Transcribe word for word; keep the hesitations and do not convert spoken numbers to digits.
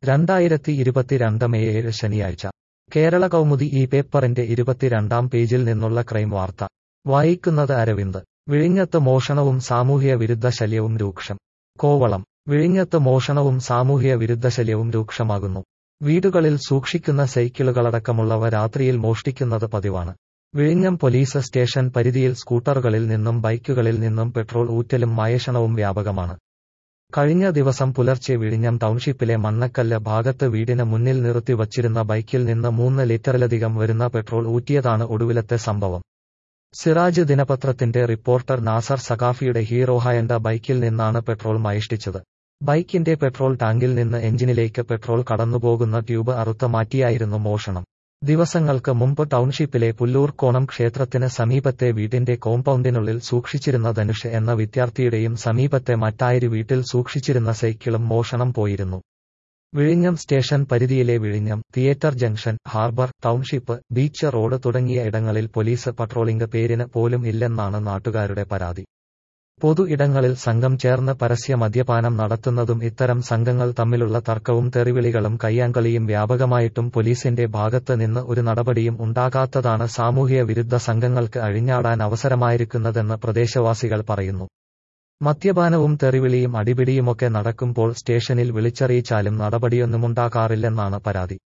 രണ്ടായിരത്തി ഇരുപത്തിരണ്ട് മെയ് ഏഴ് ശനിയാഴ്ച കേരള കൗമുദി ഈ പേപ്പറിന്റെ ഇരുപത്തിരണ്ടാം പേജിൽ നിന്നുള്ള ക്രൈം വാർത്ത വായിക്കുന്നത് അരവിന്ദ്. വിഴിഞ്ഞത്ത് മോഷണവും സാമൂഹ്യ വിരുദ്ധ ശല്യവും രൂക്ഷം. കോവളം. വിഴിഞ്ഞത്ത് മോഷണവും സാമൂഹ്യ വിരുദ്ധ ശല്യവും രൂക്ഷമാകുന്നു. വീടുകളിൽ സൂക്ഷിക്കുന്ന സൈക്കിളുകളടക്കമുള്ളവ രാത്രിയിൽ മോഷ്ടിക്കുന്നത് പതിവാണ്. വിഴിഞ്ഞം പോലീസ് സ്റ്റേഷൻ പരിധിയിൽ സ്കൂട്ടറുകളിൽ നിന്നും ബൈക്കുകളിൽ നിന്നും പെട്രോൾ ഊറ്റലും മോഷണവും വ്യാപകമാണ്. കഴിഞ്ഞ ദിവസം പുലർച്ചെ വിഴിഞ്ഞം ടൗൺഷിപ്പിലെ മണ്ണക്കല്ല് ഭാഗത്ത് വീടിന് മുന്നിൽ നിർത്തി വച്ചിരുന്ന ബൈക്കിൽ നിന്ന് മൂന്ന് ലിറ്ററിലധികം വരുന്ന പെട്രോൾ ഊറ്റിയതാണ് ഒടുവിലത്തെ സംഭവം. സിറാജ് ദിനപത്രത്തിന്റെ റിപ്പോർട്ടർ നാസർ സഖാഫിയുടെ ഹീറോ ഹയണ്ട ബൈക്കിൽ നിന്നാണ് പെട്രോൾ മോഷ്ടിച്ചത്. ബൈക്കിന്റെ പെട്രോൾ ടാങ്കിൽ നിന്ന് എഞ്ചിനിലേക്ക് പെട്രോൾ കടന്നുപോകുന്ന ട്യൂബ് അറുത്ത് മാറ്റിയായിരുന്നു മോഷണം. ദിവസങ്ങൾക്ക് മുമ്പ് ടൗൺഷിപ്പിലെ പുല്ലൂർക്കോണം ക്ഷേത്രത്തിന് സമീപത്തെ വീടിന്റെ കോമ്പൗണ്ടിനുള്ളിൽ സൂക്ഷിച്ചിരുന്ന ധനുഷ് എന്ന വിദ്യാർത്ഥിയുടെയും സമീപത്തെ മറ്റായൊരു വീട്ടിൽ സൂക്ഷിച്ചിരുന്ന സൈക്കിളും മോഷണം പോയിരുന്നു. വിഴിഞ്ഞം സ്റ്റേഷൻ പരിധിയിലെ വിഴിഞ്ഞം, theatre junction, harbour, township, beach road തുടങ്ങിയ ഇടങ്ങളിൽ പോലീസ് പട്രോളിംഗ് പേരിന് പോലും ഇല്ലെന്നാണ് നാട്ടുകാരുടെ പരാതി. പൊതു ഇടങ്ങളിൽ സംഘം ചേർന്ന് പരസ്യ മദ്യപാനം നടത്തുന്നതും ഇത്തരം സംഘങ്ങൾ തമ്മിലുള്ള തർക്കവും തെറിവിളികളും കയ്യാങ്കളിയും വ്യാപകമായിട്ടും പോലീസിന്റെ ഭാഗത്ത് നിന്ന് ഒരു നടപടിയും ഉണ്ടാകാത്തതാണ് സാമൂഹ്യ വിരുദ്ധ സംഘങ്ങൾക്ക് അഴിഞ്ഞാടാൻ അവസരമായിരിക്കുന്നതെന്ന് പ്രദേശവാസികൾ പറയുന്നു. മദ്യപാനവും തെറിവിളിയും അടിപിടിയുമൊക്കെ നടക്കുമ്പോൾ സ്റ്റേഷനിൽ വിളിച്ചറിയിച്ചാലും നടപടിയൊന്നുമുണ്ടാകാറില്ലെന്നാണ് പരാതി.